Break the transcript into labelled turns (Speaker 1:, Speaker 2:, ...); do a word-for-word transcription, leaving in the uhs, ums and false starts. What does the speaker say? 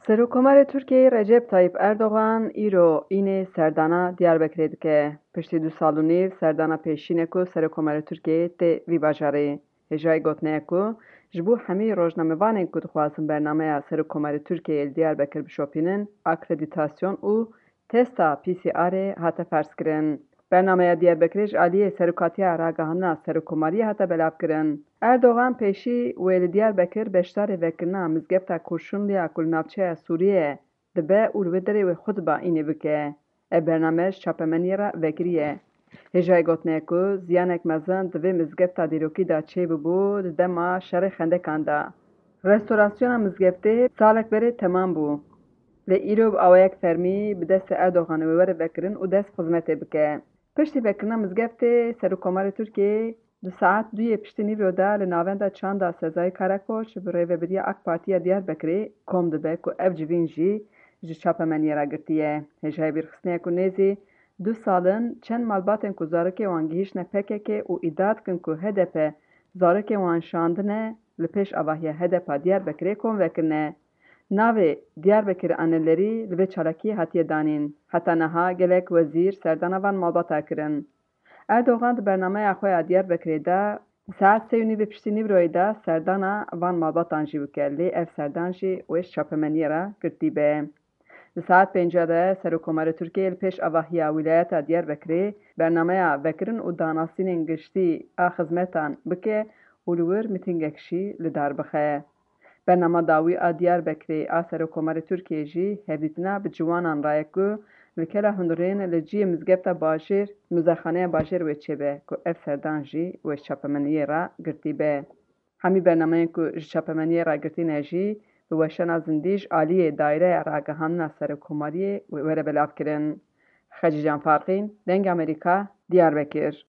Speaker 1: Serokkomara Tirkiyeyê Recep Tayyip Erdogan îro înê serdana Diyarbekirê dike. Piştî du sal û nîv serdana pêşîn e ku Serokkomara Tirkiyeyê tê vî bajarê. Hêjayê gotine ku ji bo hemî rojnamevanên ku dixwazin bernameya Serokkomarê Tirkiyeyê li Diyarbekir bişopînin, akredîtasyon û testa P C R'ê hate ferskirin. Bernameya Diyarbekirê ji aliyê serokatiya ragihandina serokkomariyê hate belavkirin. Erdogan pêşî wê li Diyarbekir beşdarê vekirina mizgefta Kurşunliya ku li navçeya Sûriyeyê dibe û li wê derê wê xutba înê bike. Ev bername ji çapemeniyê re vekiriye. Hêjayê gotine ku ziyanek mezin di vê mizgefta dîrokî de çêbûbû di dema şerê xendekan de. Restorasyona mizgeftê salek berê temam bû. Lê îro bi awayek fermî bi destê Erdoganê wê were vekirin û dest xizmetê bike. Piştî vekirina mizgeftê, Serokkomarê Tirkiyeyê di saet duyê piştî nîvro de li navenda çanda Sezai Karakoç bi rêveberiya A K Partiya Diyarbekirê kom dibe ku ev civîn jî ji çapemeniyê re girtiye. Hêjayê bîrxistiniye ku nêzî du salin çend malbatên ku zarokê wan gihîştine P K K û îdia dikin ku H D P zarokên wan şandine li pêş avahiya H D P a Diyarbekirê kom vekirine. Navê Diyarbekir Anelerî li vê çalakiyê hatiye danîn. Heta niha gelek wezîr serdana van malbata kirin. Erdogan di bernameya xwe ya Diyarbekirê de saet sê û nîvê piştî nîvroyê de serdana van malbatan jî bike, lê ev serdan jî wê ji çapemeniyê re girtîbe. Di saet pêncî de Serokkomarê Tirkiyeyê li pêş avahiya wîlayeta Diyarbekirê bernameya vekirin û danasînên giştî a xizmetan bike û li wir mîtingek jî li dar bixe. Bernama dawî a Diyarbekirê a Serokkomarê Tirkiyeyê jî hevdîtina bi ciwanan raye ku li kela hundirên li ciyê mizgefta bajêr Muzexaneya Bajêr wê çêbe ku ev serdan jî wê ji çapemeniyê re girtîbe. Hemî bernameyên ku ji çapemeniyê re girtîne jî bi weşana zindî ji aliyê Daireya Ragihandina Serokkomariyê wê were belavkirin. Xecî Canfarxîn, Dengê Amerîka, Diyarbekir.